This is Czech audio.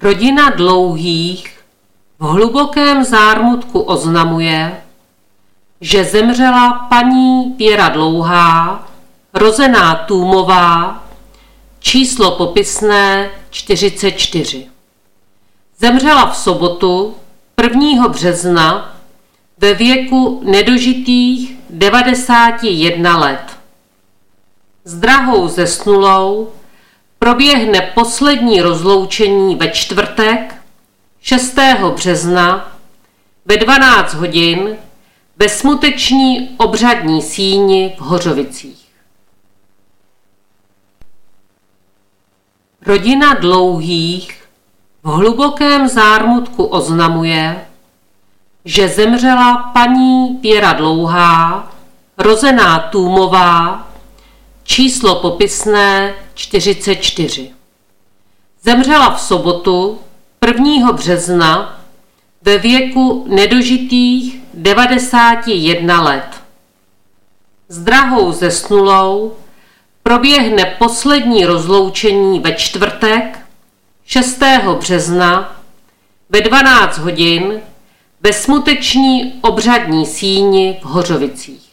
Rodina Dlouhých v hlubokém zármutku oznamuje, že zemřela paní Věra Dlouhá, rozená Tůmová, číslo popisné 44. Zemřela v sobotu 1. března ve věku nedožitých 91 let. S drahou zesnulou proběhne poslední rozloučení ve čtvrtek 6. března ve 12 hodin ve smuteční obřadní síni v Hořovicích. Rodina Dlouhých v hlubokém zármutku oznamuje, že zemřela paní Věra Dlouhá, rozená Tůmová, číslo popisné 44. Zemřela v sobotu 1. března ve věku nedožitých 91 let. S drahou zesnulou proběhne poslední rozloučení ve čtvrtek 6. března ve 12 hodin ve smuteční obřadní síni v Hořovicích.